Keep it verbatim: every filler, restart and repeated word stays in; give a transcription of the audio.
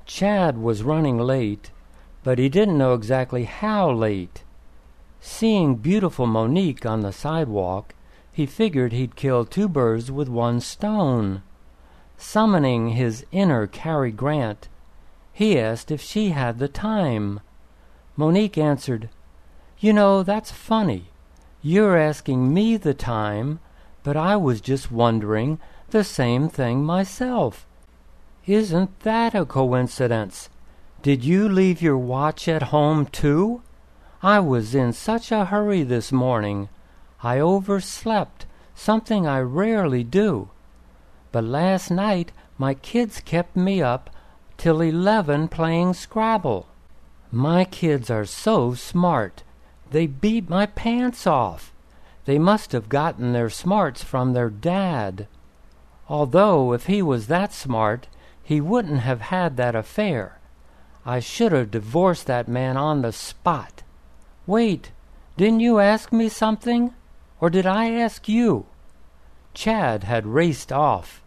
Chad was running late, but he didn't know exactly how late. Seeing beautiful Monique on the sidewalk, he figured he'd kill two birds with one stone. Summoning his inner Cary Grant, he asked if she had the time. Monique answered, "You know, that's funny. You're asking me the time, but I was just wondering the same thing myself. Isn't that a coincidence? Did you leave your watch at home too? I was in such a hurry this morning. I overslept, something I rarely do. But last night my kids kept me up till eleven playing Scrabble. My kids are so smart. They beat my pants off. They must have gotten their smarts from their dad. Although if he was that smart, he wouldn't have had that affair. I should have divorced that man on the spot. Wait, didn't you ask me something? Or did I ask you?" Chad had raced off.